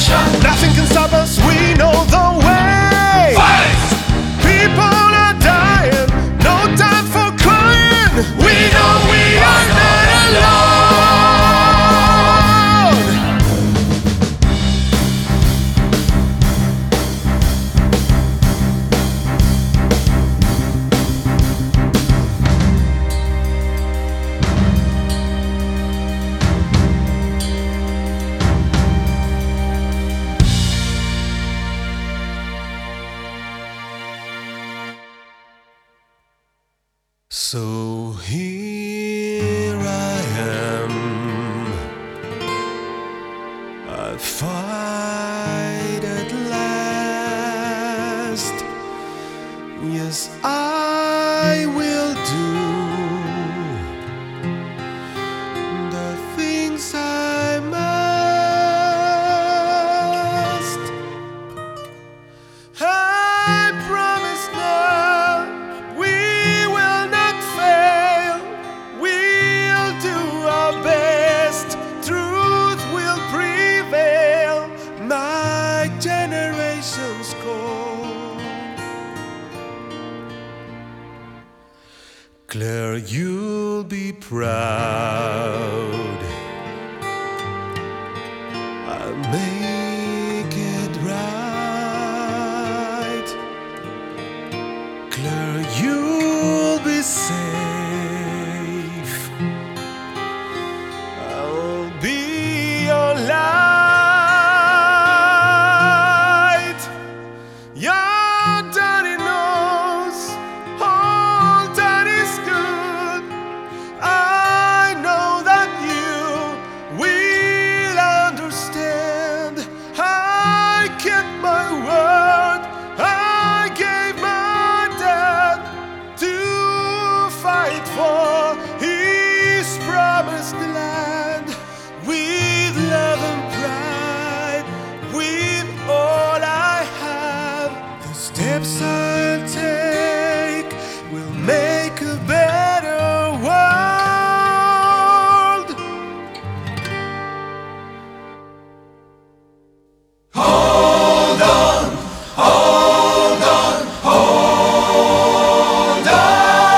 Nothing can stop us, we know the way. Fight! People are dying, no time for crying. We know we are not alone. So here I am, I'll fight at last. Yes, I will do the things I must. I promise now we will not fail. We'll do our best. Truth will prevail. My generation's call. Claire, you'll be proud. I'll make it right. Claire, you'll be safe. I'll be your light. Your daddy knows all that is good. I know that you will understand. I kept my word. I gave my dad to fight for his promised land. With love and pride, with all I have, the steps I'll take will make a better world. Hold on, hold on, hold on,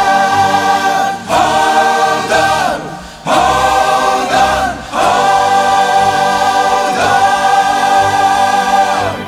hold on, hold on, hold on.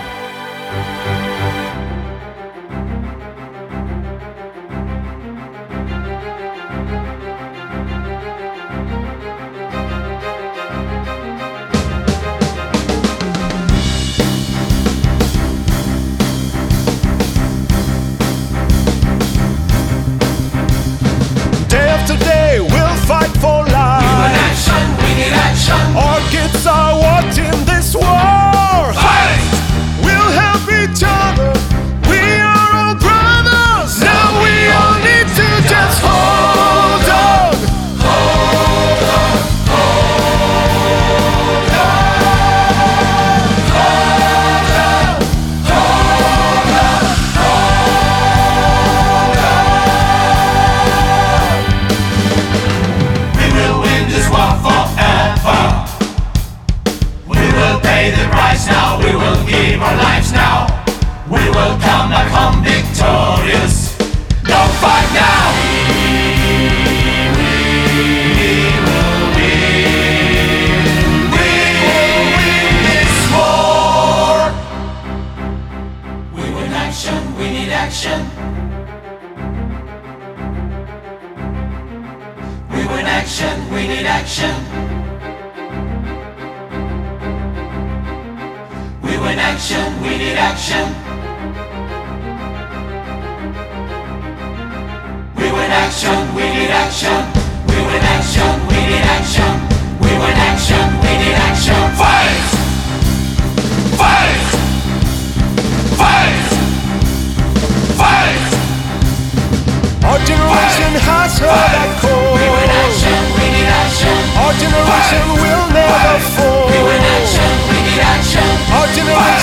Day after day, we'll fight for life. We need action. Our kids are watching this war. Fight! We'll help each other. We are all brothers. Now we all need to just hold on. Hold on, hold on, hold on, hold on, We will win this war forever. We will pay the price now. We will give our lives now. We will come back home victorious. Don't fight now. We will win this war. We want action. We need action. We want action. We need action. We want action. We need action. We want action. We need action. We want action. We need action. We want action. We need action. Fight! Fight! Fight! Fight! Our generation has heard that call. We want action. We need action. Our generation will never fall. We want action. We need action. Our generation